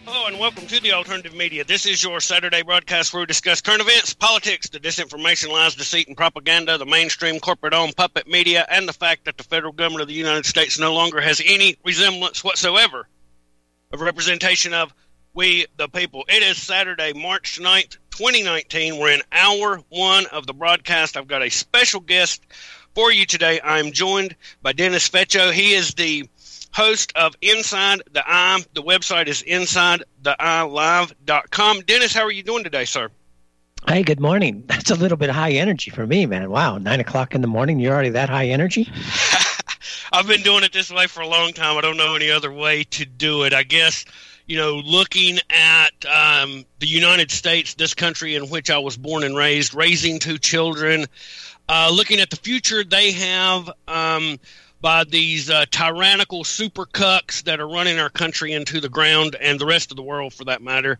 Hello and welcome to the Alternative Media. This is your Saturday broadcast where we discuss current events, politics, the disinformation, lies, deceit, and propaganda, the mainstream corporate-owned puppet media, and the fact that the federal government of the United States no longer has any resemblance whatsoever of representation of we, the people. It is Saturday, March 9th, 2019. We're in hour one of the broadcast. I've got a special guest for you today. I'm joined by Dennis Feccio. He is the host of Inside the Eye. The website is InsideTheEyeLive.com. Dennis, how are you doing today, sir? Hey, good morning. That's a little bit high energy for me, man. Wow, 9 o'clock in the morning, you're already that high energy? I've been doing it this way for a long time. I don't know any other way to do it. I guess, you know, looking at the United States, this country in which I was born and raised, raising two children, looking at the future they have by these tyrannical super cucks that are running our country into the ground and the rest of the world for that matter.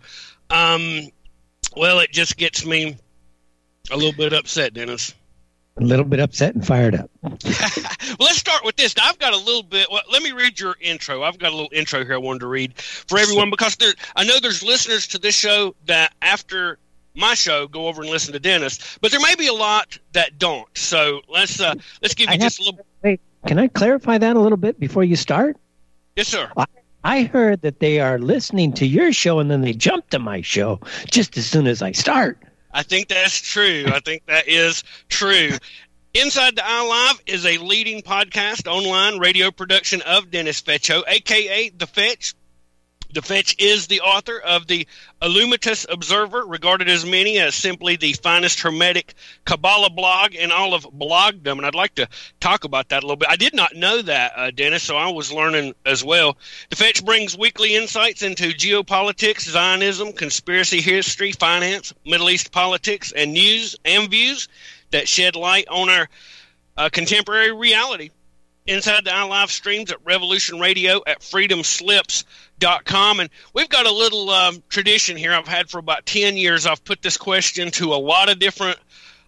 Well, it just gets me a little bit upset, Dennis. A little bit upset and fired up. Well, let's start with this. Now, I've got a little bit. Well, let me read your intro. I've got a little intro here I wanted to read for everyone because I know there's listeners to this show that after my show go over and listen to Dennis, but there may be a lot that don't. So let's give you just a little. Wait, can I clarify that a little bit before you start? Yes, sir. I heard that they are listening to your show and then they jump to my show just as soon as I start. I think that's true. I think that is true. Inside the Eye Live is a leading podcast, online radio production of Dennis Feccio, a.k.a. The Fetch. The Fetch is the author of the Illuminatus Observer, regarded as many as simply the finest Hermetic Kabbalah blog in all of blogdom, and I'd like to talk about that a little bit. I did not know that, Dennis, so I was learning as well. The Fetch brings weekly insights into geopolitics, Zionism, conspiracy history, finance, Middle East politics, and news and views that shed light on our contemporary reality. Inside the Eye Live streams at Revolution Radio at freedomslips.com. And we've got a little tradition here I've had for about 10 years. I've put this question to a lot of different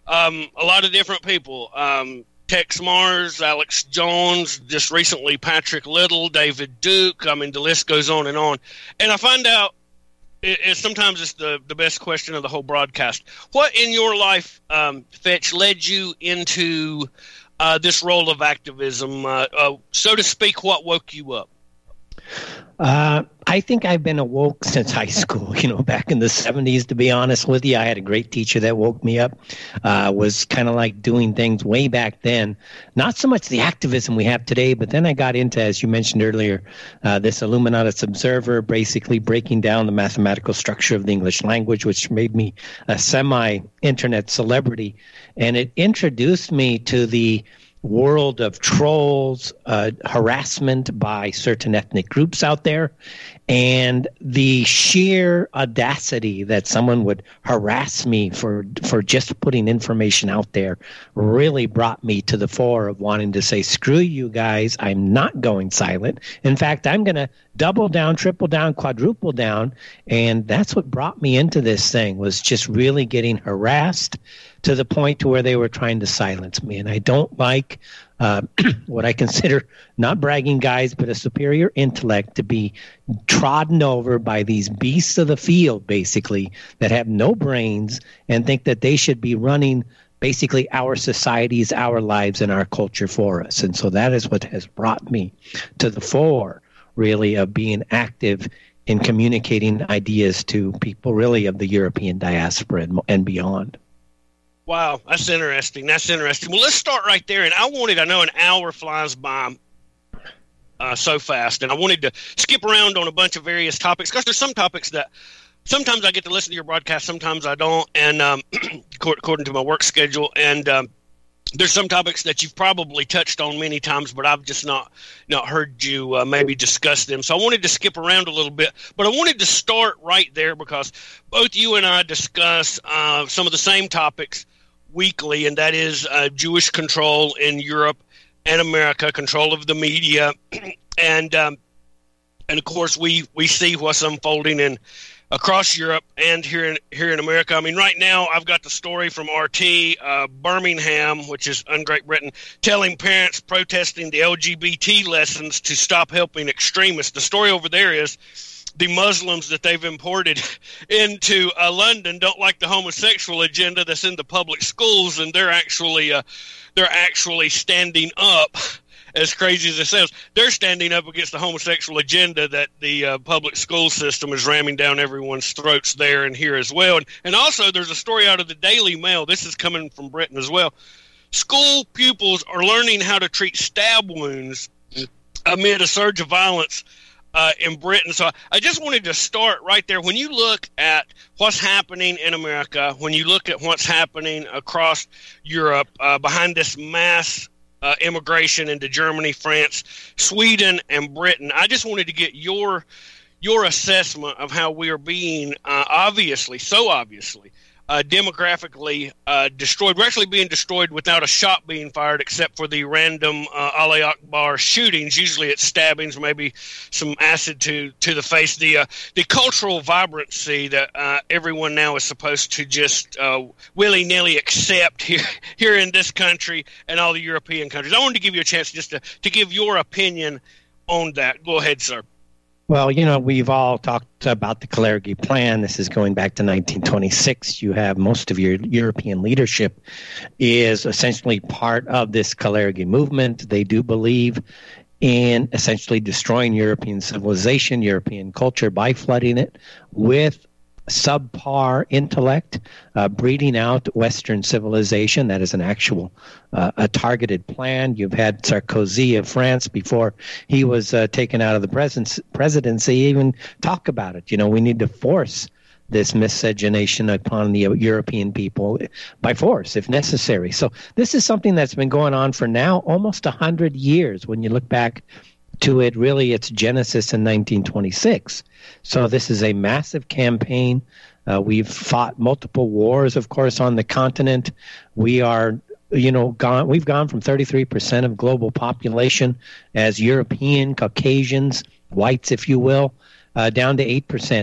people. Tex Mars, Alex Jones, just recently Patrick Little, David Duke. I mean, the list goes on. And I find out sometimes it's the best question of the whole broadcast. What in your life, Fetch, led you into this role of activism, so to speak? What woke you up? I think I've been awoke since high school, back in the 70s, to be honest with you. I had a great teacher that woke me up, was kind of like doing things way back then. Not so much the activism we have today, but then I got into, as you mentioned earlier, this Illuminatus Observer, basically breaking down the mathematical structure of the English language, which made me a semi-internet celebrity. And it introduced me to the world of trolls, harassment by certain ethnic groups out there, and the sheer audacity that someone would harass me for just putting information out there really brought me to the fore of wanting to say, screw you guys, I'm not going silent. In fact, I'm going to double down, triple down, quadruple down, and that's what brought me into this thing, was just really getting harassed to the point to where they were trying to silence me. And I don't like what I consider, not bragging guys, but a superior intellect, to be trodden over by these beasts of the field, basically, that have no brains and think that they should be running basically our societies, our lives, and our culture for us. And so that is what has brought me to the fore, really, of being active in communicating ideas to people, really, of the European diaspora and beyond. Wow, that's interesting. Well, let's start right there. And I know an hour flies by so fast, and I wanted to skip around on a bunch of various topics, because there's some topics that sometimes I get to listen to your broadcast, sometimes I don't, and according to my work schedule. And there's some topics that you've probably touched on many times, but I've just not heard you maybe discuss them. So I wanted to skip around a little bit, but I wanted to start right there because both you and I discuss some of the same topics weekly, and that is Jewish control in Europe and America, control of the media, and of course we see what's unfolding across Europe and here in America. I mean, right now I've got the story from RT, Birmingham, which is in Great Britain, telling parents protesting the LGBT lessons to stop helping extremists. The story over there is the Muslims that they've imported into London don't like the homosexual agenda that's in the public schools, and they're actually standing up. As crazy as it sounds, they're standing up against the homosexual agenda that the public school system is ramming down everyone's throats there and here as well. And also, there's a story out of the Daily Mail. This is coming from Britain as well. School pupils are learning how to treat stab wounds amid a surge of violence in Britain. So I just wanted to start right there. When you look at what's happening in America, when you look at what's happening across Europe behind this mass immigration into Germany, France, Sweden, and Britain, I just wanted to get your assessment of how we are being obviously demographically destroyed. We're actually being destroyed without a shot being fired, except for the random Ali Akbar shootings. Usually it's stabbings, maybe some acid to the face. The cultural vibrancy that everyone now is supposed to just willy-nilly accept here in this country and all the European countries. I wanted to give you a chance just to give your opinion on that. Go ahead, sir. Well, we've all talked about the Kalergi Plan. This is going back to 1926. You have most of your European leadership is essentially part of this Kalergi movement. They do believe in essentially destroying European civilization, European culture by flooding it with subpar intellect, breeding out Western civilization. That is an actual a targeted plan. You've had Sarkozy of France, before he was taken out of the presidency, even talk about it. We need to force this miscegenation upon the European people by force, if necessary. So this is something that's been going on for now almost 100 years. When you look back to it, really, its genesis in 1926. So this is a massive campaign. We've fought multiple wars, of course, on the continent. We are, we've gone from 33% of global population as European, Caucasians, whites, if you will, down to 8%,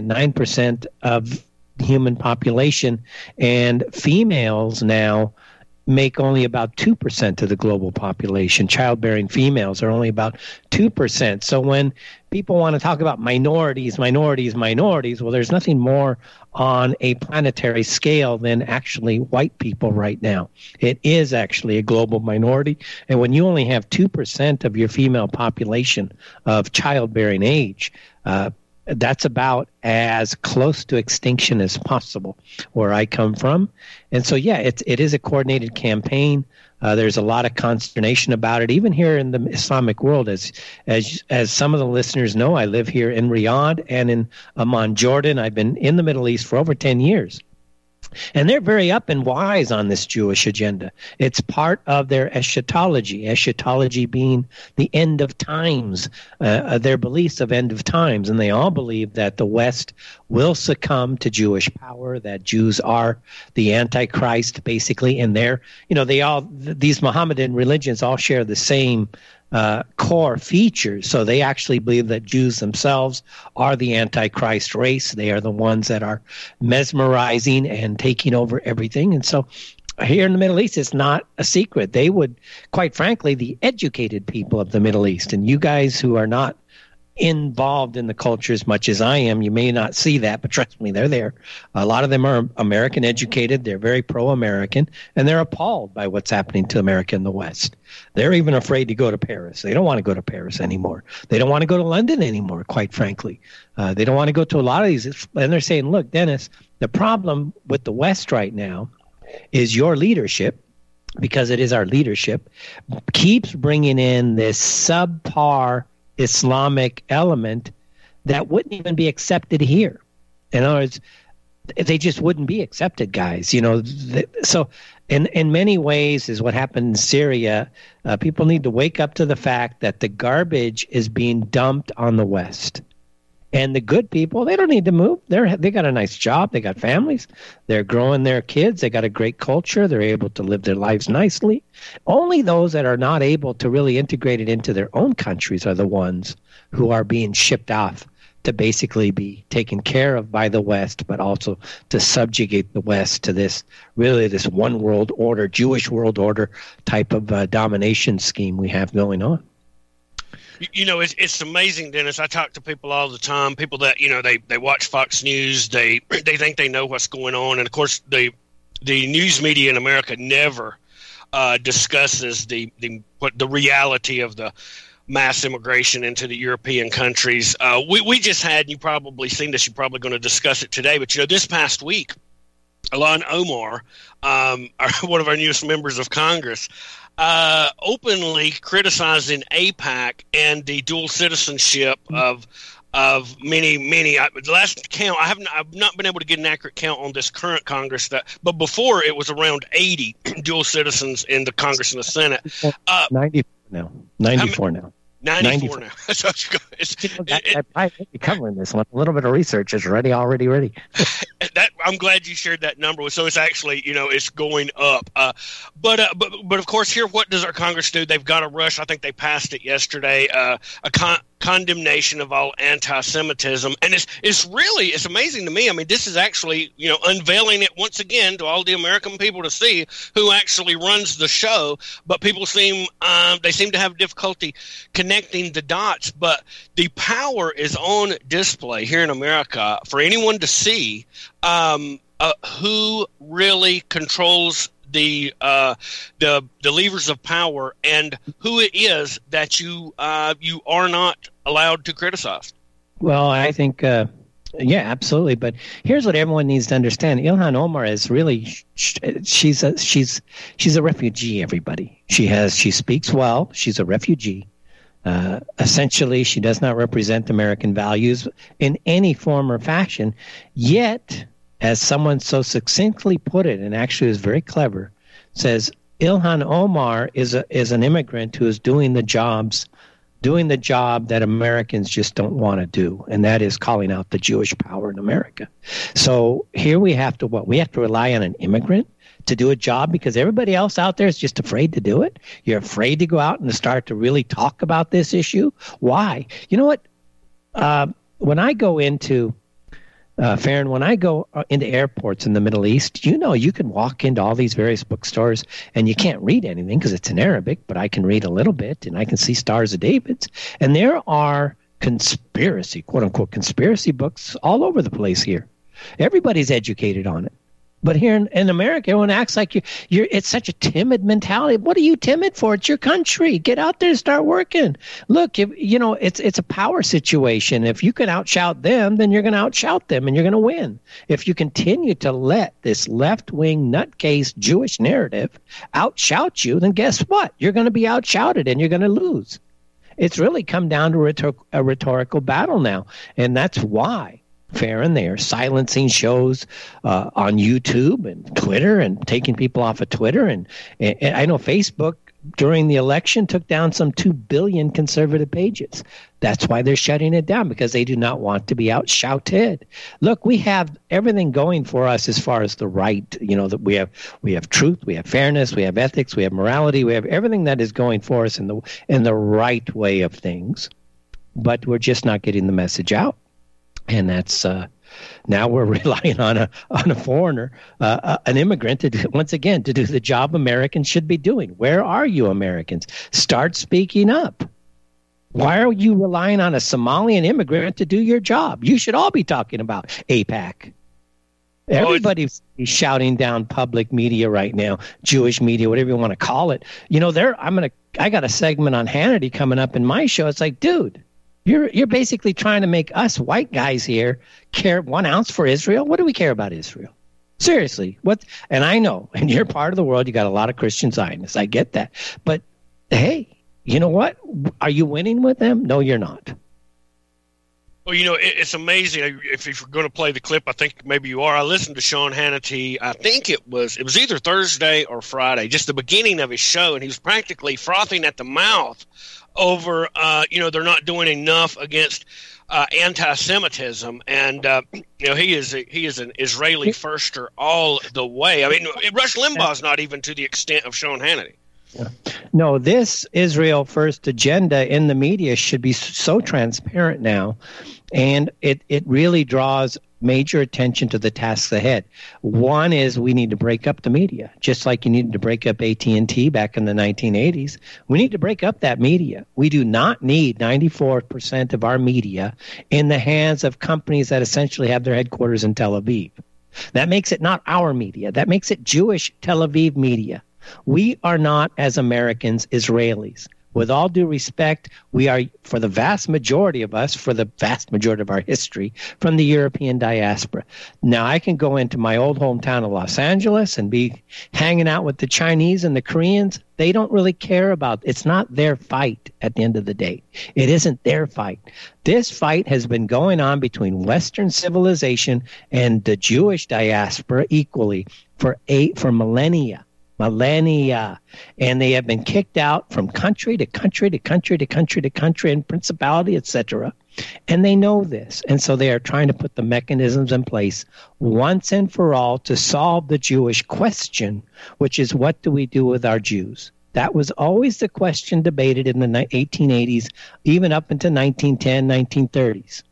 9% of human population. And females now make only about 2% of the global population. Childbearing females are only about 2%. So when people want to talk about minorities, well, there's nothing more on a planetary scale than actually white people right now. It is actually a global minority. And when you only have 2% of your female population of childbearing age, that's about as close to extinction as possible where I come from. And so, yeah, it is a coordinated campaign. There's a lot of consternation about it, even here in the Islamic world. As some of the listeners know, I live here in Riyadh and in Amman, Jordan. I've been in the Middle East for over 10 years. And they're very up and wise on this Jewish agenda. It's part of their eschatology being the end of times, their beliefs of end of times. And they all believe that the West will succumb to Jewish power, that Jews are the Antichrist, basically. And these Mohammedan religions all share the same core features. So they actually believe that Jews themselves are the Antichrist race. They are the ones that are mesmerizing and taking over everything. And so here in the Middle East, it's not a secret. They would, quite frankly, the educated people of the Middle East, and you guys who are not involved in the culture as much as I am, you may not see that, but trust me, they're there. A lot of them are American educated. They're very pro-American, and they're appalled by what's happening to America in the West. They're even afraid to go to Paris. They don't want to go to Paris anymore. They don't want to go to London anymore, quite frankly. They don't want to go to a lot of these. And they're saying, look, Dennis, the problem with the West right now is your leadership, because it is our leadership, keeps bringing in this subpar Islamic element that wouldn't even be accepted here. In other words, they just wouldn't be accepted, guys. So in many ways is what happened in Syria. People need to wake up to the fact that the garbage is being dumped on the West. And the good people, they don't need to move. They got a nice job. They got families. They're growing their kids. They got a great culture. They're able to live their lives nicely. Only those that are not able to really integrate it into their own countries are the ones who are being shipped off to basically be taken care of by the West, but also to subjugate the West to this one world order, Jewish world order type of domination scheme we have going on. It's amazing, Dennis. I talk to people all the time. People that they watch Fox News. They think they know what's going on, and of course the news media in America never discusses the reality of the mass immigration into the European countries. We just had, you probably seen this, you're probably going to discuss it today, but this past week, Ilhan Omar, one of our newest members of Congress, openly criticizing AIPAC and the dual citizenship of many. The last count, I've not been able to get an accurate count on this current Congress, but before it was around 80 dual citizens in the Congress and the Senate. 94 now. 94 now. 94 now. So I'm covering this one. A little bit of research is already ready. I'm glad you shared that number. So it's actually, it's going up. But of course, here, what does our Congress do? They've got to rush. I think they passed it yesterday. A condemnation of all anti-Semitism, and it's amazing to me. I mean, this is actually unveiling it once again to all the American people to see who actually runs the show. But people seem to have difficulty connecting the dots. But the power is on display here in America for anyone to see who really controls the levers of power and who it is that you are not allowed to criticize. Well, I think, yeah, absolutely. But here's what everyone needs to understand: Ilhan Omar is really she's a refugee. Everybody, she speaks well. She's a refugee. Essentially, she does not represent American values in any form or fashion. Yet, as someone so succinctly put it, and actually is very clever, says Ilhan Omar is an immigrant who is doing the job that Americans just don't want to do, and that is calling out the Jewish power in America. So here we have to rely on an immigrant to do a job because everybody else out there is just afraid to do it. You're afraid to go out and start to really talk about this issue. Why? You know what? When I go into Farron, when I go into airports in the Middle East, you can walk into all these various bookstores and you can't read anything because it's in Arabic, but I can read a little bit and I can see Stars of David's. And there are conspiracy, quote unquote, conspiracy books all over the place here. Everybody's educated on it. But here in America, everyone acts like it's such a timid mentality. What are you timid for? It's your country. Get out there and start working. Look, it's a power situation. If you can outshout them, then you're going to outshout them and you're going to win. If you continue to let this left-wing nutcase Jewish narrative outshout you, then guess what? You're going to be outshouted and you're going to lose. It's really come down to a rhetorical battle now, and that's why Farron, they are silencing shows on YouTube and Twitter and taking people off of Twitter. And I know Facebook during the election took down some 2 billion conservative pages. That's why they're shutting it down, because they do not want to be outshouted. Look, we have everything going for us as far as the right. That we have truth, we have fairness, we have ethics, we have morality, we have everything that is going for us in the right way of things. But we're just not getting the message out. And that's now we're relying on a foreigner, an immigrant, to do the job Americans should be doing. Where are you, Americans? Start speaking up. Why are you relying on a Somalian immigrant to do your job? You should all be talking about AIPAC. Everybody's shouting down public media right now, Jewish media, whatever you want to call it. I got a segment on Hannity coming up in my show. It's like, dude, You're basically trying to make us white guys here care 1 ounce for Israel. What do we care about Israel? Seriously, what? And I know in your part of the world, you got a lot of Christian Zionists. I get that. But hey, you know what? Are you winning with them? No, you're not. Well, it's amazing. If you're going to play the clip, I think maybe you are. I listened to Sean Hannity. I think it was either Thursday or Friday, just the beginning of his show, and he was practically frothing at the mouth over, they're not doing enough against anti-Semitism, and he is an Israeli firster all the way. I mean, Rush Limbaugh's not even to the extent of Sean Hannity. Yeah. No, this Israel first agenda in the media should be so transparent now, and it really draws major attention to the tasks ahead. One is we need to break up the media, just like you needed to break up AT&T back in the 1980s. We need to break up that media. We do not need 94% of our media in the hands of companies that essentially have their headquarters in Tel Aviv. That makes it not our media. That makes it Jewish Tel Aviv media. We are not, as Americans, Israelis. With all due respect, we are, for the vast majority of us, for the vast majority of our history, from the European diaspora. Now, I can go into my old hometown of Los Angeles and be hanging out with the Chinese and the Koreans. They don't really care about it. It's not their fight at the end of the day. It isn't their fight. This fight has been going on between Western civilization and the Jewish diaspora equally for millennia. And they have been kicked out from country to country to country to country to country and principality, etc. And they know this. And so they are trying to put the mechanisms in place once and for all to solve the Jewish question, which is, what do we do with our Jews? That was always the question debated in the 1880s, even up into 1910, 1930s.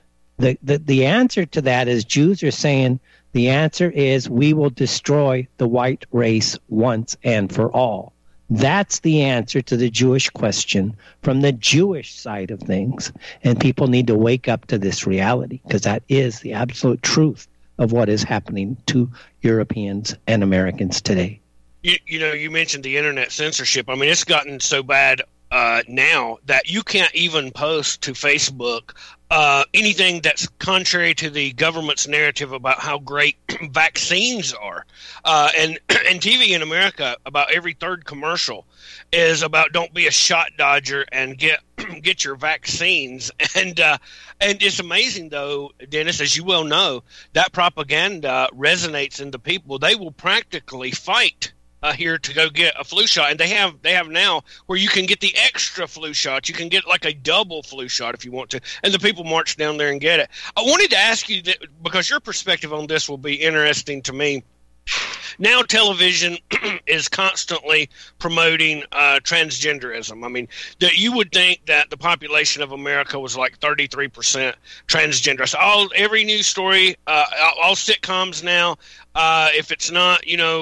The answer to that is Jews are saying, the answer is we will destroy the white race once and for all. That's the answer to the Jewish question from the Jewish side of things. And people need to wake up to this reality, because that is the absolute truth of what is happening to Europeans and Americans today. You mentioned the internet censorship. I mean, it's gotten so bad now that you can't even post to Facebook anything that's contrary to the government's narrative about how great vaccines are. And TV in America, about every third commercial is about don't be a shot dodger and get your vaccines. And it's amazing, though, Dennis, as you well know, that propaganda resonates in the people. They will practically fight here to go get a flu shot, and they have now where you can get the extra flu shot. You can get like a double flu shot if you want to, and the people march down there and get it. I wanted to ask you that, because your perspective on this will be interesting to me. Now television is constantly promoting transgenderism. I mean, you would think that the population of America was like 33% transgender. So every news story, all sitcoms now, if it's not,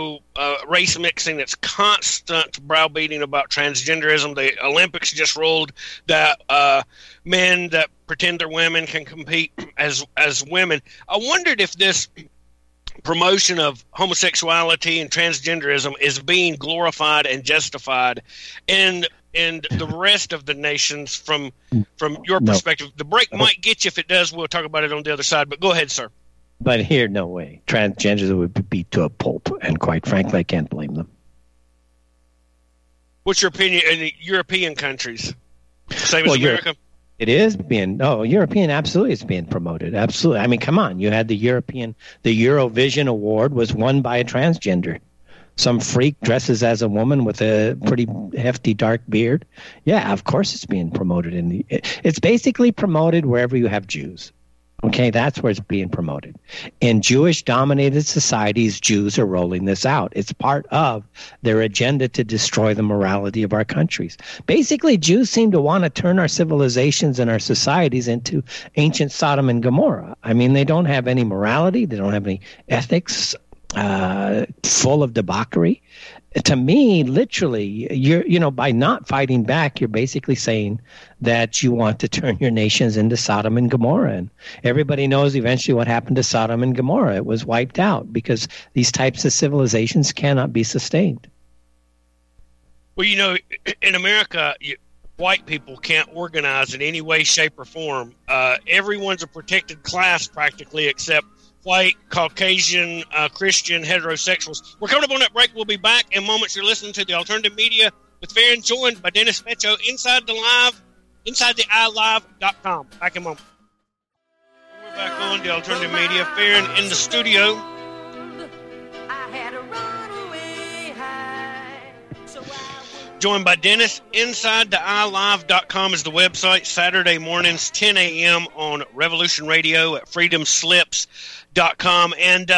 race mixing, it's constant browbeating about transgenderism. The Olympics just ruled that men that pretend they're women can compete as women. I wondered if this promotion of homosexuality and transgenderism is being glorified and justified in the rest of the nations from your perspective. The break might get you. If it does, we'll talk about it on the other side. But go ahead, sir. But here, no way. Transgenders would be beat to a pulp, and quite frankly, I can't blame them. What's your opinion in the European countries? Same as America? European absolutely is being promoted. Absolutely. I mean, come on. You had the Eurovision Award was won by a transgender. Some freak dresses as a woman with a pretty hefty dark beard. Yeah, of course it's being promoted. It's basically promoted wherever you have Jews. Okay, that's where it's being promoted. In Jewish-dominated societies, Jews are rolling this out. It's part of their agenda to destroy the morality of our countries. Basically, Jews seem to want to turn our civilizations and our societies into ancient Sodom and Gomorrah. I mean, they don't have any morality. They don't have any ethics, full of debauchery. To me, literally, by not fighting back, you're basically saying that you want to turn your nations into Sodom and Gomorrah. And everybody knows eventually what happened to Sodom and Gomorrah. It was wiped out because these types of civilizations cannot be sustained. Well, in America, white people can't organize in any way, shape, or form. Everyone's a protected class practically, except white, Caucasian, Christian, heterosexuals. We're coming up on that break. We'll be back in moments. You're listening to the Alternative Media with Farron, joined by Dennis Feccio inside the iLive.com. Back in a moment. We're back on the Alternative Media. Farron in the studio. Joined by Dennis. Inside the iLive.com is the website. Saturday mornings, 10 a.m. on Revolution Radio at freedomslips.com. And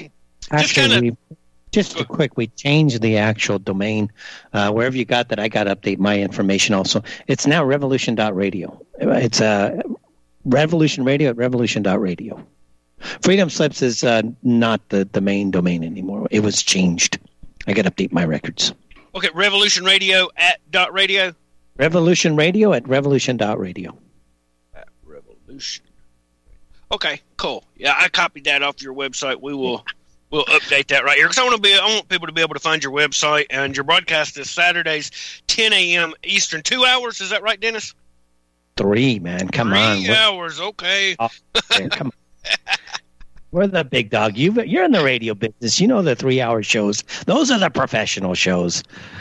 we changed the actual domain. Wherever you got that, I got to update my information also. It's now revolution.radio. It's Revolution Radio at revolution.radio. Freedom Slips is not the main domain anymore. It was changed. I got to update my records. Okay, Revolution Radio at .radio? Revolution Radio at revolution.radio. At Revolution. Okay, cool. Yeah, I copied that off your website. We'll update that right here because I want people to be able to find your website, and your broadcast is Saturdays, 10 a.m. Eastern. 2 hours, is that right, Dennis? 3, man. Come on. 3 hours, okay. Come on. We're the big dog. You're in the radio business. You know the 3-hour shows. Those are the professional shows.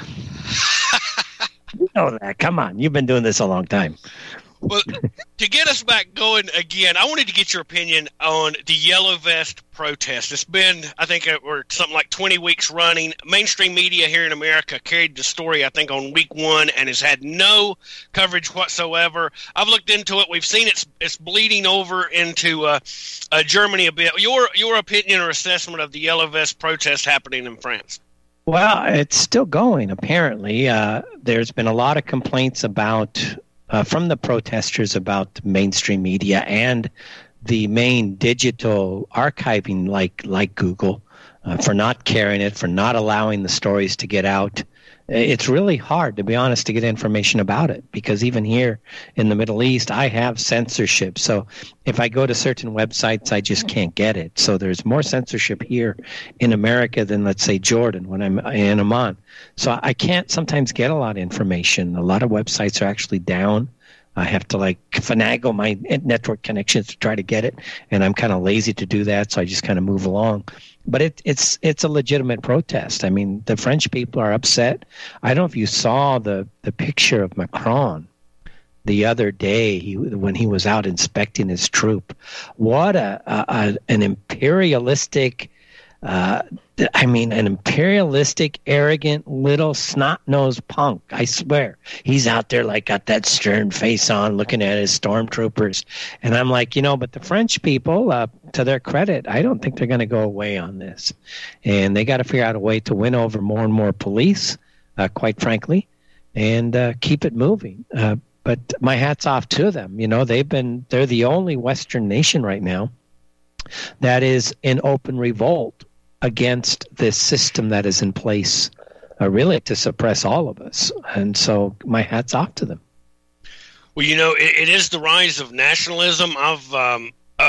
You know that. Come on. You've been doing this a long time. Well, to get us back going again, I wanted to get your opinion on the Yellow Vest protest. It's been, I think, something like 20 weeks running. Mainstream media here in America carried the story, I think, on week 1 and has had no coverage whatsoever. I've looked into it. We've seen it's bleeding over into Germany a bit. Your opinion or assessment of the Yellow Vest protest happening in France? Well, it's still going, apparently. There's been a lot of complaints from the protesters about mainstream media and the main digital archiving like Google for not carrying it, for not allowing the stories to get out. It's really hard, to be honest, to get information about it because even here in the Middle East, I have censorship. So if I go to certain websites, I just can't get it. So there's more censorship here in America than, let's say, Jordan when I'm in Amman. So I can't sometimes get a lot of information. A lot of websites are actually down. I have to finagle my network connections to try to get it, and I'm kind of lazy to do that, so I just kind of move along. But it's a legitimate protest. I mean, the French people are upset. I don't know if you saw the picture of Macron the other day when he was out inspecting his troop. What an imperialistic an imperialistic, arrogant, little snot-nosed punk. I swear. He's out there got that stern face on looking at his stormtroopers. And I'm like, but the French people, to their credit, I don't think they're going to go away on this. And they got to figure out a way to win over more and more police, quite frankly, and keep it moving. But my hat's off to them. They're the only Western nation right now that is in open revolt against this system that is in place, really to suppress all of us. And so my hat's off to them. Well, it is the rise of nationalism. Some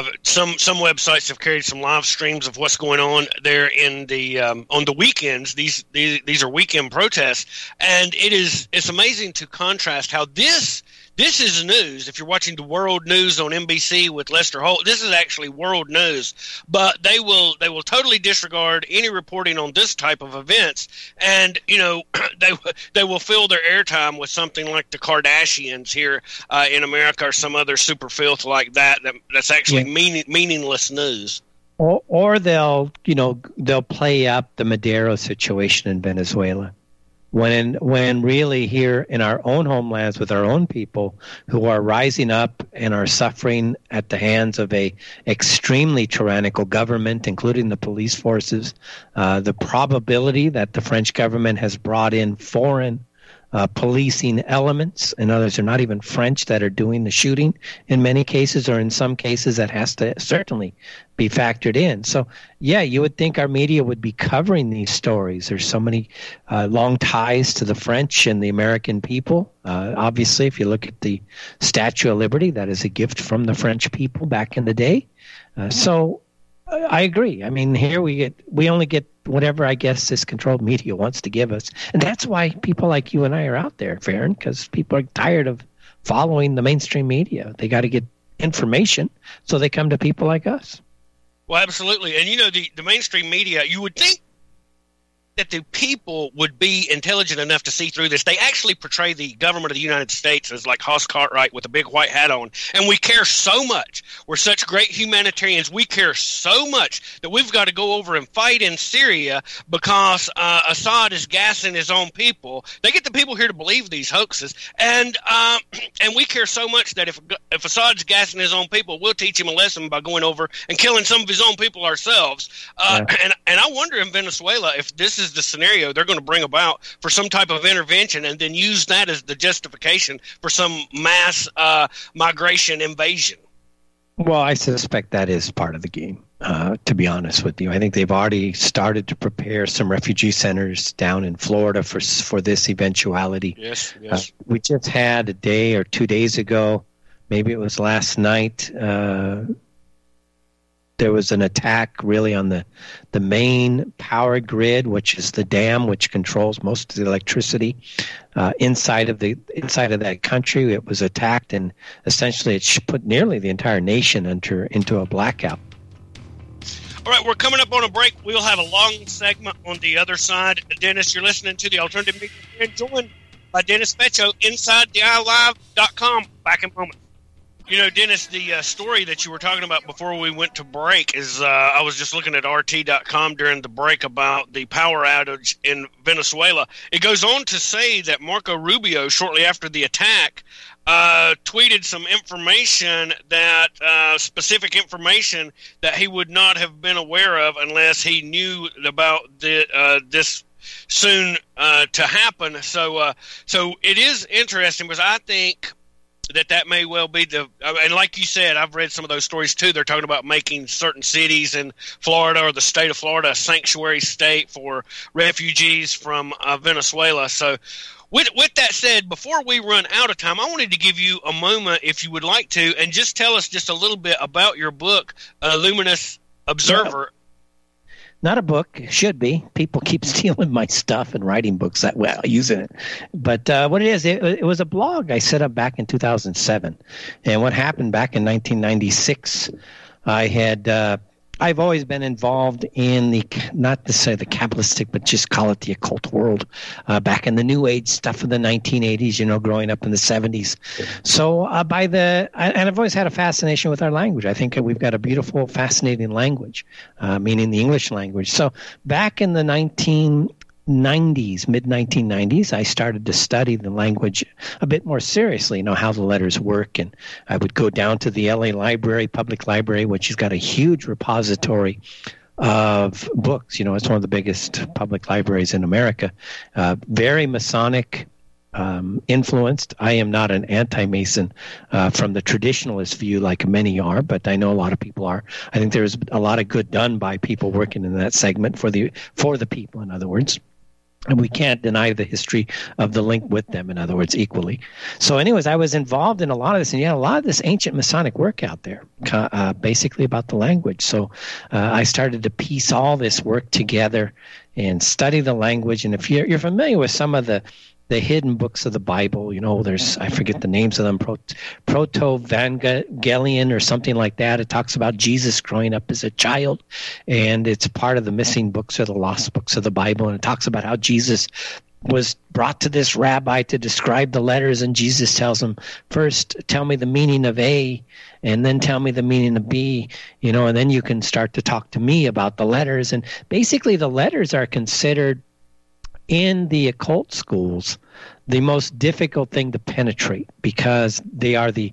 websites have carried some live streams of what's going on there in the on the weekends. These are weekend protests, and it's amazing to contrast how this is news. If you're watching the World News on NBC with Lester Holt, this is actually world news. But they will totally disregard any reporting on this type of events, and they will fill their airtime with something like the Kardashians here in America or some other super filth like that's actually meaningless news. Or they'll play up the Maduro situation in Venezuela. When really here in our own homelands with our own people who are rising up and are suffering at the hands of a extremely tyrannical government, including the police forces, the probability that the French government has brought in foreign policing elements, and others are not even French that are doing the shooting in many cases, or in some cases that has to certainly be factored in. So, yeah, you would think our media would be covering these stories. There's so many long ties to the French and the American people. Obviously, if you look at the Statue of Liberty, that is a gift from the French people back in the day. So I agree. I mean, here we only get whatever, I guess, this controlled media wants to give us. And that's why people like you and I are out there, Farron, because people are tired of following the mainstream media. They got to get information, so they come to people like us. Well, absolutely. And, the mainstream media, you would think that the people would be intelligent enough to see through this. They actually portray the government of the United States as like Hoss Cartwright with a big white hat on. And we care so much. We're such great humanitarians. We care so much that we've got to go over and fight in Syria because Assad is gassing his own people. They get the people here to believe these hoaxes. And we care so much that if Assad's gassing his own people, we'll teach him a lesson by going over and killing some of his own people ourselves. And I wonder in Venezuela if this is the scenario they're going to bring about for some type of intervention and then use that as the justification for some mass migration invasion. Well, I suspect that is part of the game, to be honest with you. I think they've already started to prepare some refugee centers down in Florida for this eventuality. Yes. We just had a day or 2 days ago, maybe it was last night, there was an attack really on the main power grid, which is the dam which controls most of the electricity inside of that country. It was attacked, and essentially it put nearly the entire nation into a blackout. All right, we're coming up on a break. We'll have a long segment on the other side. Dennis, you're listening to the Alternative Media, and joined by Dennis Fecho, InsideTheEyeLive.com. Back in a moment. You know, Dennis, the story that you were talking about before we went to break is I was just looking at RT.com during the break about the power outage in Venezuela. It goes on to say that Marco Rubio, shortly after the attack, tweeted some information specific information that he would not have been aware of unless he knew about this soon to happen. So it is interesting because I think that may well be and like you said, I've read some of those stories too. They're talking about making certain cities in Florida or the state of Florida a sanctuary state for refugees from Venezuela. So with that said, before we run out of time, I wanted to give you a moment, if you would like to, and just tell us just a little bit about your book, Luminous Observer. Not a book. It should be. People keep stealing my stuff and writing books using it. But what it is, it was a blog I set up back in 2007. And what happened back in 1996, I've always been involved in not to say the Kabbalistic, but just call it the occult world, back in the New Age stuff of the 1980s, growing up in the 70s. So and I've always had a fascination with our language. I think we've got a beautiful, fascinating language, meaning the English language. So back in the mid-1990s, I started to study the language a bit more seriously, how the letters work. And I would go down to the LA Public Library, which has got a huge repository of books. It's one of the biggest public libraries in America. Very Masonic influenced. I am not an anti-Mason from the traditionalist view like many are, but I know a lot of people are. I think there's a lot of good done by people working in that segment for the people, in other words. And we can't deny the history of the link with them, in other words, equally. So anyways, I was involved in a lot of this, and you had a lot of this ancient Masonic work out there, basically about the language. So I started to piece all this work together and study the language. And if you're familiar with some of the hidden books of the Bible, there's, I forget the names of them, Proto-Evangelion or something like that. It talks about Jesus growing up as a child, and it's part of the missing books or the lost books of the Bible. And it talks about how Jesus was brought to this rabbi to describe the letters, and Jesus tells him, first tell me the meaning of A, and then tell me the meaning of B, and then you can start to talk to me about the letters. And basically the letters are considered in the occult schools the most difficult thing to penetrate, because they are the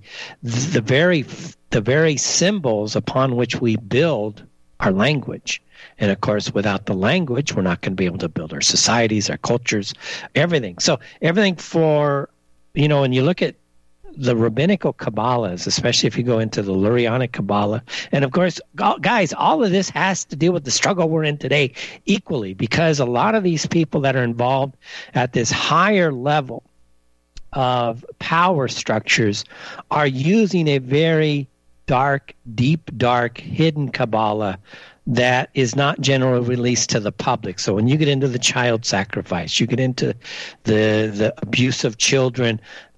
very symbols upon which we build our language. And of course, without the language, we're not going to be able to build our societies, our cultures, everything. So everything when you look at the rabbinical Kabbalahs, especially if you go into the Lurianic Kabbalah. And of course, guys, all of this has to do with the struggle we're in today equally, because a lot of these people that are involved at this higher level of power structures are using a very dark, hidden Kabbalah that is not generally released to the public. So when you get into the child sacrifice, you get into the abuse of children,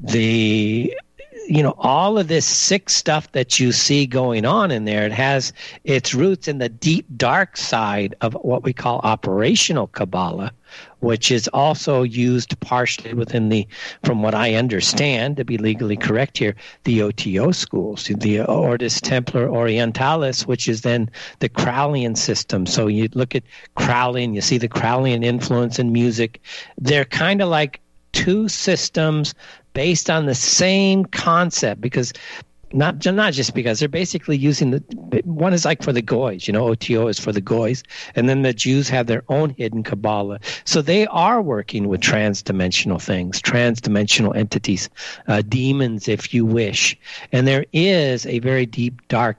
all of this sick stuff that you see going on in there, it has its roots in the deep, dark side of what we call operational Kabbalah, which is also used partially within from what I understand, to be legally correct here, the OTO schools, the Ordo Templi Orientalis, which is then the Crowleyan system. So you look at Crowley and you see the Crowleyan influence in music. They're kind of like two systems based on the same concept, because not just because they're basically using one is like for the goys, OTO is for the goys, and then the Jews have their own hidden Kabbalah. So they are working with transdimensional things, transdimensional entities, demons, if you wish. And there is a very deep, dark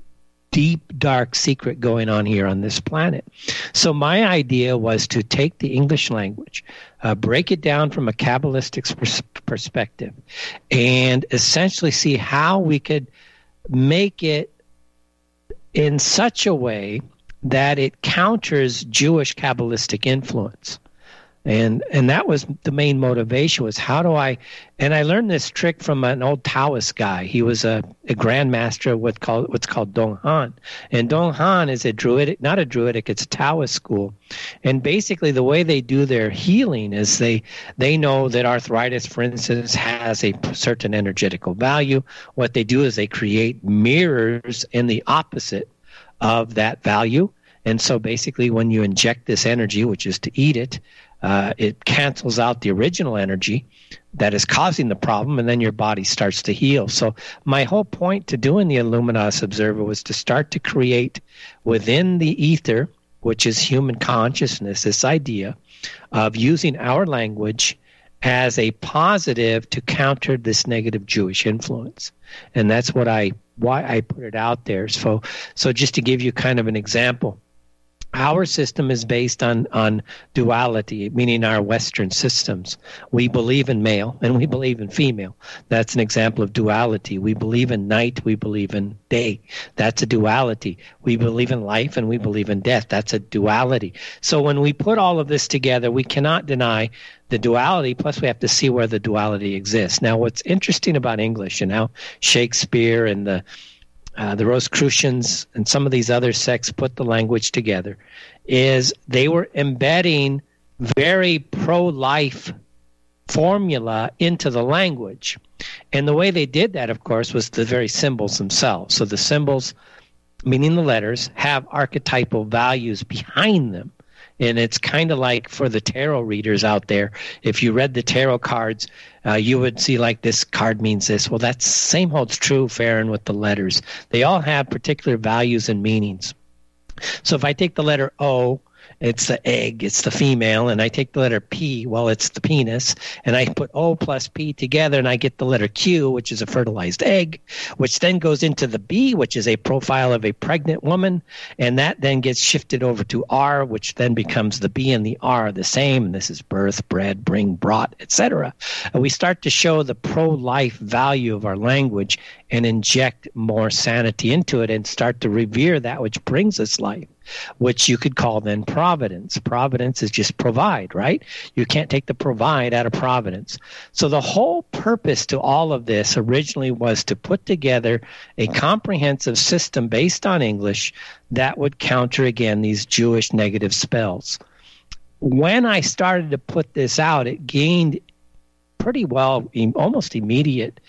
secret going on here on this planet. So my idea was to take the English language, break it down from a Kabbalistic perspective, and essentially see how we could make it in such a way that it counters Jewish Kabbalistic influence. And that was the main motivation, was how do I, and I learned this trick from an old Taoist guy. He was a grandmaster of what's called Donghan. And Donghan is not a druidic, it's a Taoist school. And basically the way they do their healing is they know that arthritis, for instance, has a certain energetical value. What they do is they create mirrors in the opposite of that value. And so basically when you inject this energy, which is to eat it, it cancels out the original energy that is causing the problem, and then your body starts to heal. So my whole point to doing the Illuminatus Observer was to start to create within the ether, which is human consciousness, this idea of using our language as a positive to counter this negative Jewish influence. And that's why I put it out there. So just to give you kind of an example, our system is based on duality, meaning our Western systems. We believe in male and we believe in female. That's an example of duality. We believe in night, we believe in day. That's a duality. We believe in life and we believe in death. That's a duality. So when we put all of this together, we cannot deny the duality, plus we have to see where the duality exists. Now, what's interesting about English and how Shakespeare and the Rosicrucians and some of these other sects put the language together is they were embedding very pro-life formula into the language. And the way they did that, of course, was the very symbols themselves. So the symbols, meaning the letters, have archetypal values behind them. And it's kind of like for the tarot readers out there, if you read the tarot cards, you would see like this card means this. Well, that same holds true, Farron, with the letters. They all have particular values and meanings. So if I take the letter O, it's the egg, it's the female, and I take the letter P, well, it's the penis, and I put O plus P together, and I get the letter Q, which is a fertilized egg, which then goes into the B, which is a profile of a pregnant woman, and that then gets shifted over to R, which then becomes the B and the R are the same, and this is birth, bred, bring, brought, etc. And we start to show the pro-life value of our language and inject more sanity into it and start to revere that which brings us life, which you could call then providence. Providence is just provide, right? You can't take the provide out of providence. So the whole purpose to all of this originally was to put together a comprehensive system based on English that would counter, again, these Jewish negative spells. When I started to put this out, it gained pretty well, almost immediate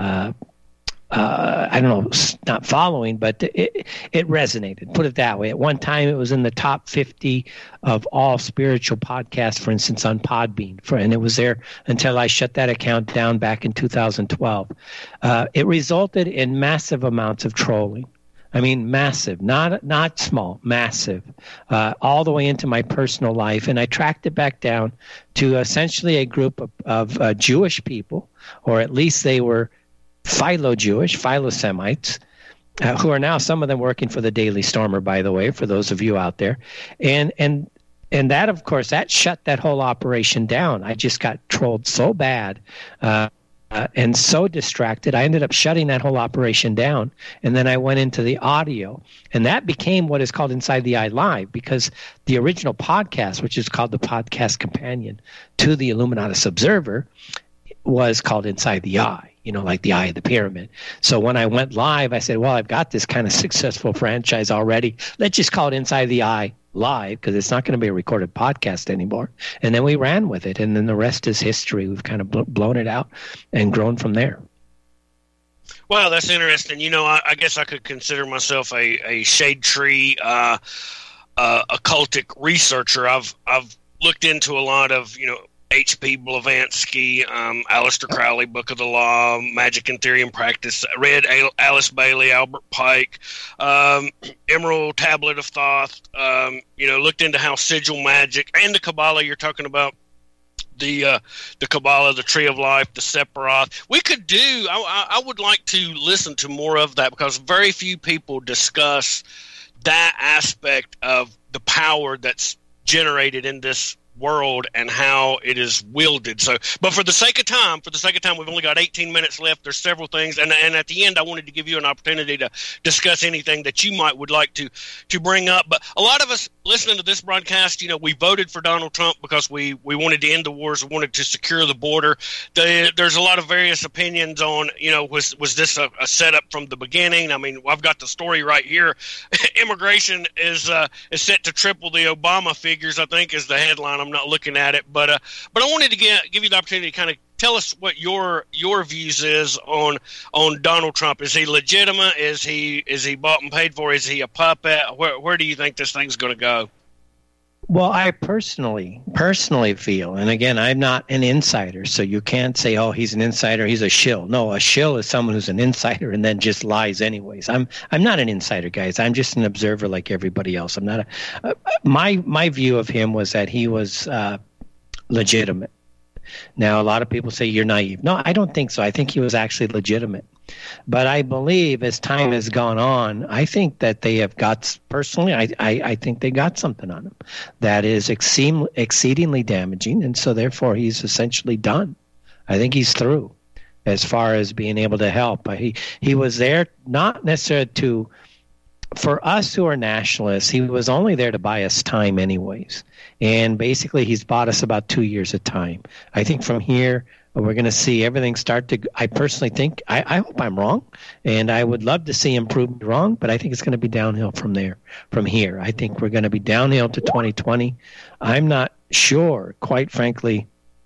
I don't know, not following, but it resonated, put it that way. At one time, it was in the top 50 of all spiritual podcasts, for instance, on Podbean. And it was there until I shut that account down back in 2012. It resulted in massive amounts of trolling. I mean, massive, not small, massive, all the way into my personal life. And I tracked it back down to essentially a group of Jewish people, or at least they were Philo-Jewish, Philo-Semites, who are now some of them working for the Daily Stormer, by the way, for those of you out there. And that, of course, that shut that whole operation down. I just got trolled so bad and so distracted. I ended up shutting that whole operation down. And then I went into the audio. And that became what is called Inside the Eye Live, because the original podcast, which is called the Podcast Companion to the Illuminatus Observer, was called Inside the Eye. Like the Eye of the Pyramid. So when I went live, I said, well, I've got this kind of successful franchise already. Let's just call it Inside the Eye Live, because it's not going to be a recorded podcast anymore. And then we ran with it. And then the rest is history. We've kind of blown it out and grown from there. Wow, that's interesting. I guess I could consider myself a shade tree occultic researcher. I've looked into a lot of, H.P. Blavatsky, Aleister Crowley, Book of the Law, Magic and Theory and Practice. Read Alice Bailey, Albert Pike, Emerald Tablet of Thoth. Looked into how sigil magic and the Kabbalah. You're talking about the Kabbalah, the Tree of Life, the Sephiroth. We could do. I would like to listen to more of that because very few people discuss that aspect of the power that's generated in this world and how it is wielded. So, but for the sake of time, we've only got 18 minutes left. There's several things, and at the end, I wanted to give you an opportunity to discuss anything that you would like to bring up. But a lot of us listening to this broadcast, we voted for Donald Trump because we wanted to end the wars, we wanted to secure the border. There's a lot of various opinions on, was this a setup from the beginning? I mean, I've got the story right here. Immigration is set to triple the Obama figures, I think, is the headline. I'm not looking at it, but I wanted to give you the opportunity to kind of tell us what your views is on Donald Trump. Is he legitimate? Is he bought and paid for? Is he a puppet? Where do you think this thing's going to go? Well, I personally feel, and again, I'm not an insider, so you can't say, oh, he's an insider, he's a shill. No, a shill is someone who's an insider and then just lies anyways. I'm not an insider, guys. I'm just an observer like everybody else. I'm not my view of him was that he was legitimate. Now, a lot of people say you're naive. No, I don't think so. I think he was actually legitimate. But I believe as time has gone on, I think that they have got, personally, I think they got something on him that is exceedingly damaging. And so therefore he's essentially done. I think he's through as far as being able to help. He was there not necessarily for us who are nationalists, he was only there to buy us time anyways. And basically he's bought us about 2 years of time. I think from here, we're going to see everything start to, I personally think, I hope I'm wrong, and I would love to see him prove me wrong, but I think it's going to be downhill from here. I think we're going to be downhill to 2020. I'm not sure, quite frankly,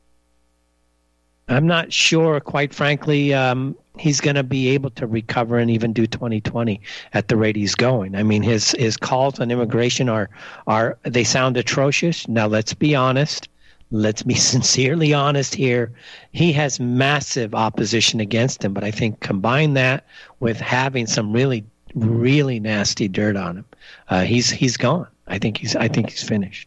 he's going to be able to recover and even do 2020 at the rate he's going. I mean, his calls on immigration are they sound atrocious. Now, let's be honest. Let's be sincerely honest here. He has massive opposition against him, but I think combine that with having some really, really nasty dirt on him, he's gone. I think he's finished.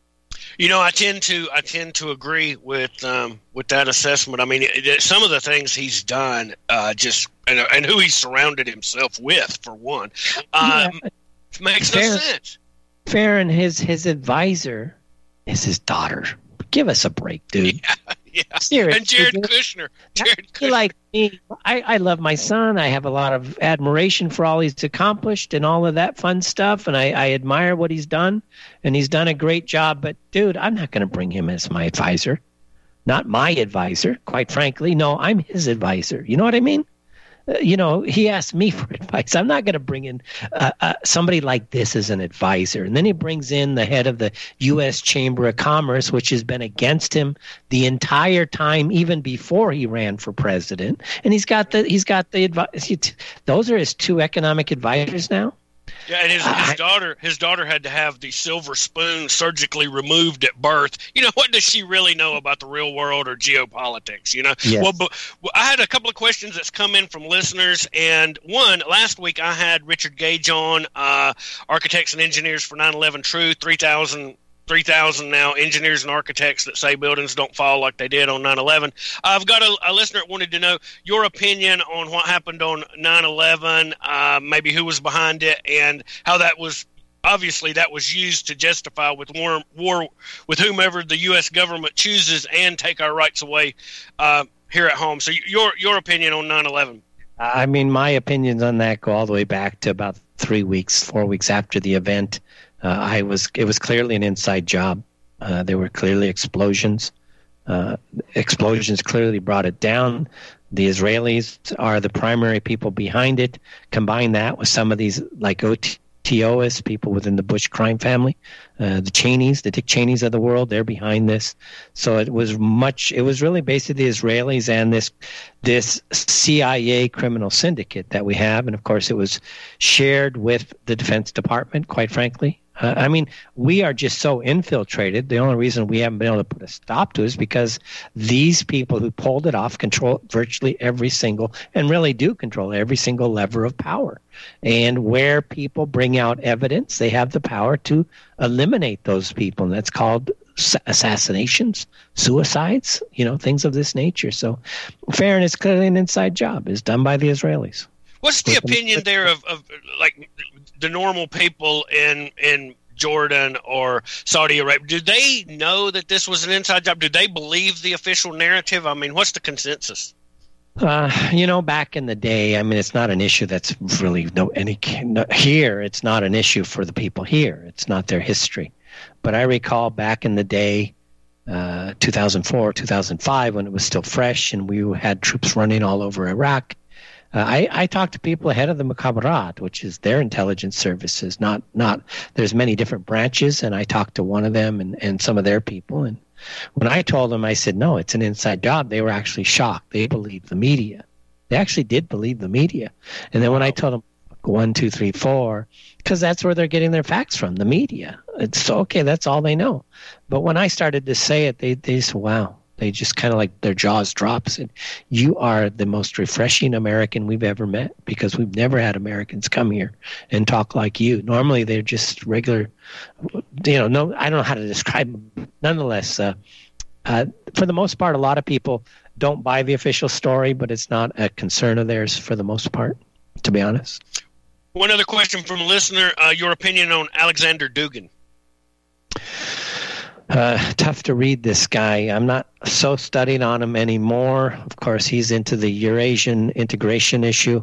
I tend to agree with that assessment. I mean, some of the things he's done, and who he's surrounded himself with, for one, makes no sense. Fair, and his advisor is his daughter. Give us a break, dude. Yeah. Seriously, and Jared Kushner. Like me, I love my son. I have a lot of admiration for all he's accomplished and all of that fun stuff, and I admire what he's done, and he's done a great job. But, dude, I'm not going to bring him as my advisor. Not my advisor, quite frankly. No, I'm his advisor. You know what I mean? He asked me for advice. I'm not going to bring in somebody like this as an advisor. And then he brings in the head of the U.S. Chamber of Commerce, which has been against him the entire time, even before he ran for president. And he's got the advice. Those are his two economic advisors now. Yeah, and his daughter had to have the silver spoon surgically removed at birth. What does she really know about the real world or geopolitics? Yes. Well, I had a couple of questions that's come in from listeners, and one, last week I had Richard Gage on, Architects and Engineers for 9/11 Truth, 3,000 now engineers and architects that say buildings don't fall like they did on 9/11. I've got a listener that wanted to know your opinion on what happened on 9/11, maybe who was behind it, and how that was used to justify with war with whomever the U.S. government chooses and take our rights away here at home. So your opinion on 9/11. I mean, my opinions on that go all the way back to about 4 weeks after the event. It was clearly an inside job. There were clearly explosions. Explosions clearly brought it down. The Israelis are the primary people behind it. Combine that with some of these like OTOs, people within the Bush crime family, the Dick Cheneys of the world, they're behind this. So it was really basically the Israelis and this CIA criminal syndicate that we have. And of course it was shared with the Defense Department, quite frankly. I mean, we are just so infiltrated. The only reason we haven't been able to put a stop to it is because these people who pulled it off control virtually every single, and really do control every single lever of power. And where people bring out evidence, they have the power to eliminate those people. And that's called assassinations, suicides, things of this nature. So Farron is clearly an inside job. It's done by the Israelis. What's the opinion there of like the normal people in Jordan or Saudi Arabia? Do they know that this was an inside job? Do they believe the official narrative? I mean, what's the consensus? Back in the day, I mean, it's not an issue that's really here. It's not an issue for the people here. It's not their history. But I recall back in the day, 2004, 2005, when it was still fresh and we had troops running all over Iraq. I talked to people ahead of the Mukhabarat, which is their intelligence services. Not there's many different branches, and I talked to one of them and some of their people. And when I told them, I said, no, it's an inside job, they were actually shocked. They believed the media. They actually did believe the media. And then when I told them 1, 2, 3, 4, because that's where they're getting their facts from, the media. It's okay, that's all they know. But when I started to say it, they said, wow. They just kind of like their jaws drops. And you are the most refreshing American we've ever met, because we've never had Americans come here and talk like you. Normally they're just regular, no, I don't know how to describe them. Nonetheless, for the most part, a lot of people don't buy the official story, but it's not a concern of theirs for the most part, to be honest. One other question from a listener, your opinion on Alexander Dugin. Tough to read this guy. I'm not so studied on him anymore. Of course, he's into the Eurasian integration issue.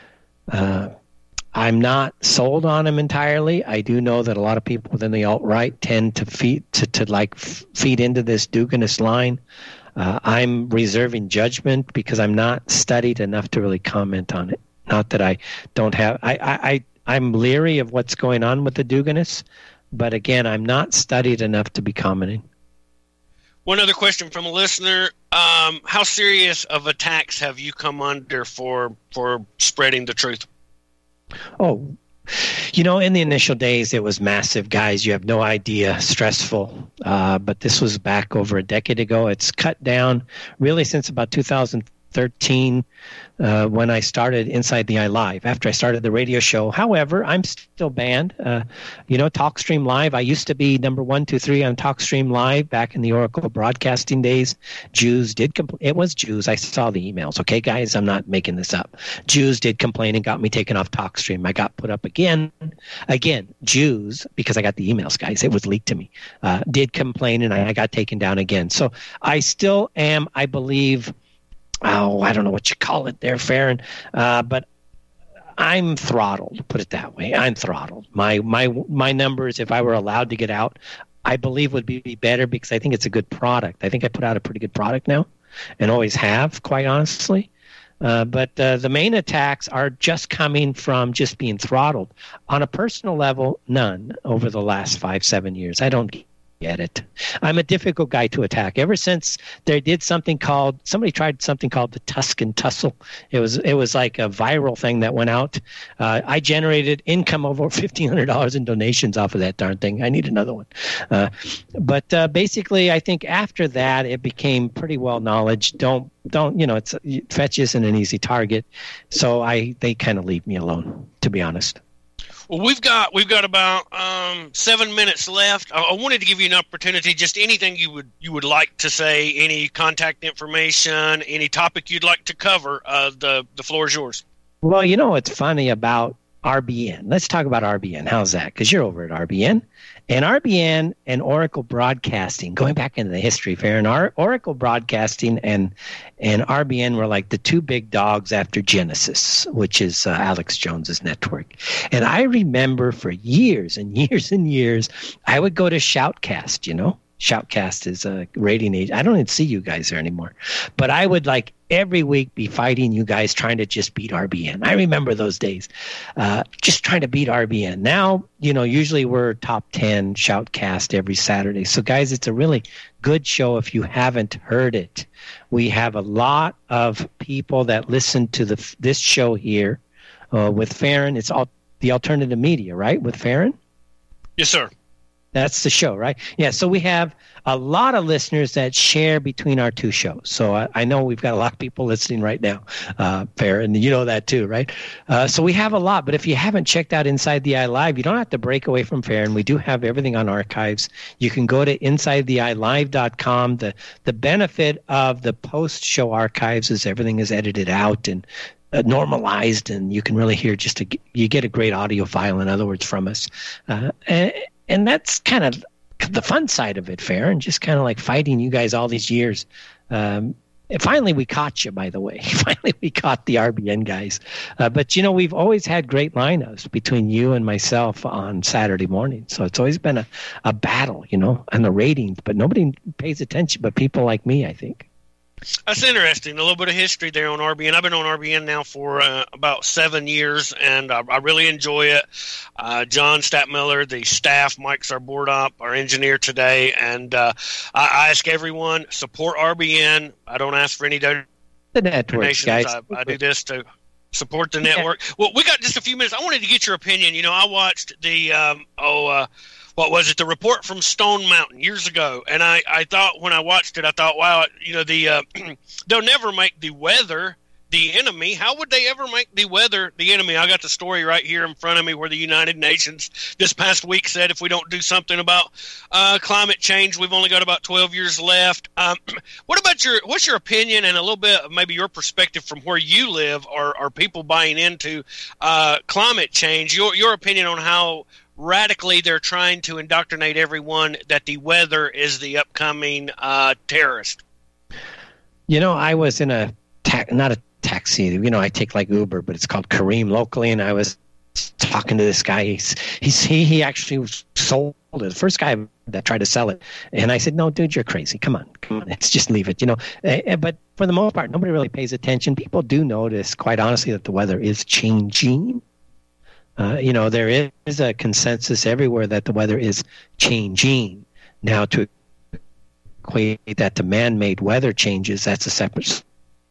I'm not sold on him entirely. I do know that a lot of people within the alt-right tend to feed into this Duginist line. I'm reserving judgment because I'm not studied enough to really comment on it. Not that I don't have. I'm leery of what's going on with the Duginists. But again, I'm not studied enough to be commenting. One other question from a listener. How serious of attacks have you come under for spreading the truth? Oh, in the initial days, it was massive, guys. You have no idea, stressful. But this was back over a decade ago. It's cut down really since about 2013 when I started Inside the Eye Live, after I started the radio show. However, I'm still banned. TalkStream Live, I used to be number 1, 2, 3 on TalkStream Live back in the Oracle broadcasting days. Jews did complain. It was Jews. I saw the emails. Okay, guys, I'm not making this up. Jews did complain and got me taken off TalkStream. I got put up again. Jews, because I got the emails, guys. It was leaked to me. Did complain, and I got taken down again. So I still am, I believe, I don't know what you call it there, Farron, but I'm throttled, put it that way. I'm throttled. My numbers, if I were allowed to get out, I believe would be better, because I think it's a good product. I think I put out a pretty good product now, and always have, quite honestly. But the main attacks are just coming from just being throttled. On a personal level, none over the last 5-7 years. I don't get it. I'm a difficult guy to attack. Ever since somebody tried something called the Tuscan Tussle. It was like a viral thing that went out. I generated income over $1,500 in donations off of that darn thing. I need another one. But basically, I think after that, it became pretty well knowledge. Fetch isn't an easy target, so they kind of leave me alone, to be honest. Well, we've got about 7 minutes left. I wanted to give you an opportunity. Just anything you would like to say, any contact information, any topic you'd like to cover. The floor is yours. Well, what's funny about RBN? Let's talk about RBN. How's that? Because you're over at RBN. And RBN and Oracle Broadcasting, going back into the history fair, and Oracle Broadcasting and RBN were like the two big dogs after Genesis, which is Alex Jones's network. And I remember for years and years and years, I would go to Shoutcast, Shoutcast is a rating agent. I don't even see you guys there anymore. But I would every week be fighting you guys trying to just beat RBN. I remember those days, just trying to beat RBN. Now, usually we're top 10 Shoutcast every Saturday. So guys, it's a really good show if you haven't heard it. We have a lot of people that listen to this show here with Farron. It's all the alternative media, right, with Farron? Yes, sir. That's the show, right? Yeah. So we have a lot of listeners that share between our two shows. So I know we've got a lot of people listening right now, Fair, and you know that too, right? So we have a lot. But if you haven't checked out Inside the Eye Live, you don't have to break away from Fair, and we do have everything on archives. You can go to InsideTheEyeLive.com. The benefit of the post-show archives is everything is edited out and normalized, and you can really hear you get a great audio file, in other words, from us. And that's kind of the fun side of it, Fair, and just kind of like fighting you guys all these years. Finally, we caught you, by the way. Finally, we caught the RBN guys. But, we've always had great lineups between you and myself on Saturday morning. So it's always been a battle, on the ratings. But nobody pays attention but people like me, I think. That's interesting. A little bit of history there on RBN. I've been on RBN now for about 7 years, and I really enjoy it. John Statmiller, the staff, Mike's our board op, our engineer today, and I ask everyone, support RBN. I don't ask for any the networks, guys. I do this to support the network. Well, we got just a few minutes. I wanted to get your opinion. I watched the what was it? The report from Stone Mountain years ago, and I thought when I watched it, I thought, wow, they'll never make the weather the enemy. How would they ever make the weather the enemy? I got the story right here in front of me where the United Nations this past week said if we don't do something about climate change, we've only got about 12 years left. What's your opinion and a little bit of maybe your perspective from where you live? Are people buying into climate change? Your opinion on how radically they're trying to indoctrinate everyone that the weather is the upcoming terrorist? I was in not a taxi. I take like Uber, but it's called Kareem locally, and I was talking to this guy. He actually sold it. The first guy that tried to sell it, and I said, "No, dude, you're crazy. Come on, let's just leave it." But for the most part, nobody really pays attention. People do notice, quite honestly, that the weather is changing. There is a consensus everywhere that the weather is changing. Now, to equate that to man-made weather changes, that's a separate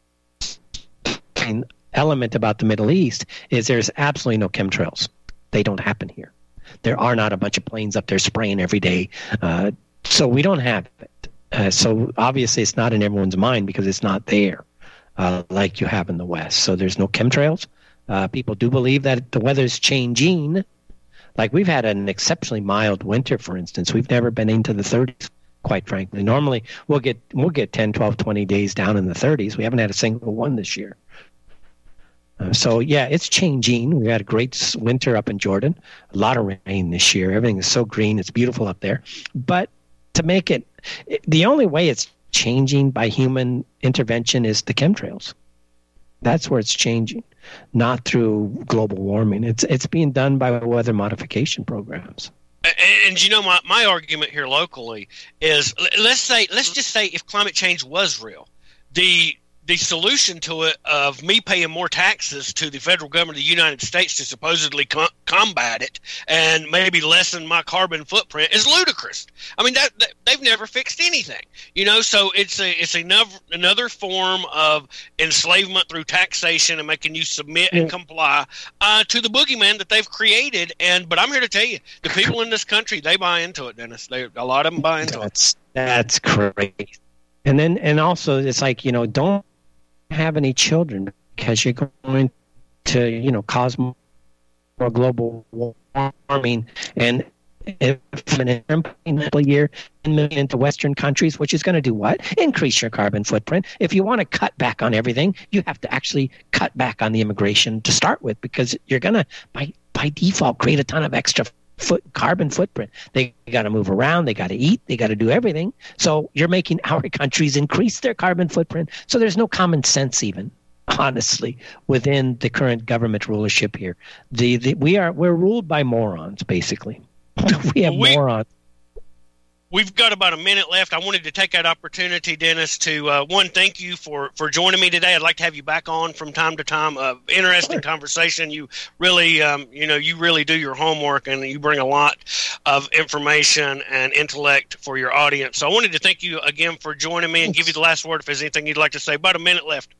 element about the Middle East, is there's absolutely no chemtrails. They don't happen here. There are not a bunch of planes up there spraying every day. So we don't have it. So obviously it's not in everyone's mind because it's not there like you have in the West. So there's no chemtrails. People do believe that the weather's changing. Like we've had an exceptionally mild winter, for instance. We've never been into the 30s, quite frankly. Normally we'll get 10, 12, 20 days down in the 30s. We haven't had a single one this year. So, it's changing. We had a great winter up in Jordan. A lot of rain this year. Everything is so green. It's beautiful up there. But to make it, the only way it's changing by human intervention is the chemtrails. That's where it's changing, not through global warming. It's being done by weather modification programs. And my argument here locally is let's just say if climate change was real, the solution to it of me paying more taxes to the federal government of the United States to supposedly combat it and maybe lessen my carbon footprint is ludicrous. I mean, that they've never fixed anything, so it's another form of enslavement through taxation and making you submit and comply to the boogeyman that they've created. But I'm here to tell you, the people in this country, they buy into it, Dennis. A lot of them buy into it. That's crazy. And also it's like, don't have any children because you're going to cause more global warming. And if an a year 10 million into Western countries, which is going to do what? Increase your carbon footprint. If you want to cut back on everything, you have to actually cut back on the immigration to start with, because you're going to by default create a ton of extra carbon footprint. They got to move around, they got to eat, they got to do everything. So you're making our countries increase their carbon footprint. So there's no common sense even, honestly, within the current government rulership here. We're ruled by morons, basically. We have morons. We've got about a minute left. I wanted to take that opportunity, Dennis, to thank you for joining me today. I'd like to have you back on from time to time. Interesting conversation. You really, you really do your homework, and you bring a lot of information and intellect for your audience. So I wanted to thank you again for joining me and give you the last word if there's anything you'd like to say. About a minute left.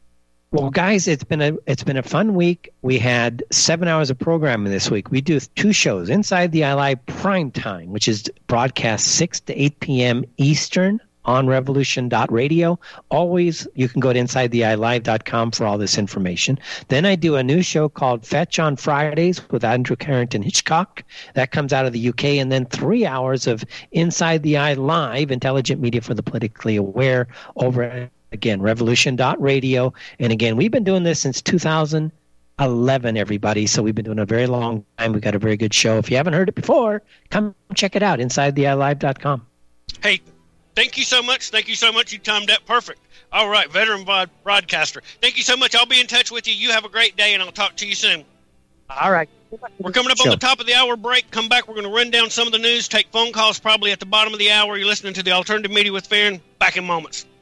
Well, guys, it's been a fun week. We had 7 hours of programming this week. We do 2 shows: Inside the iLive Prime Time, which is broadcast 6 to 8 p.m. Eastern on Revolution.radio. Always, you can go to InsideTheEyeLive.com for all this information. Then I do a new show called Fetch on Fridays with Andrew Carrington Hitchcock. That comes out of the UK. And then 3 hours of Inside the Eye Live, intelligent media for the politically aware, over again, Revolution.radio. And again, we've been doing this since 2011, everybody. So we've been doing a very long time. We've got a very good show. If you haven't heard it before, come check it out, InsideTheEyeLive.com. Hey, thank you so much. Thank you so much. You timed that perfect. All right, veteran broadcaster. Thank you so much. I'll be in touch with you. You have a great day, and I'll talk to you soon. All right. We're coming up on the top of the hour break. Come back. We're going to run down some of the news, take phone calls probably at the bottom of the hour. You're listening to the Alternative Media with Farron. Back in moments.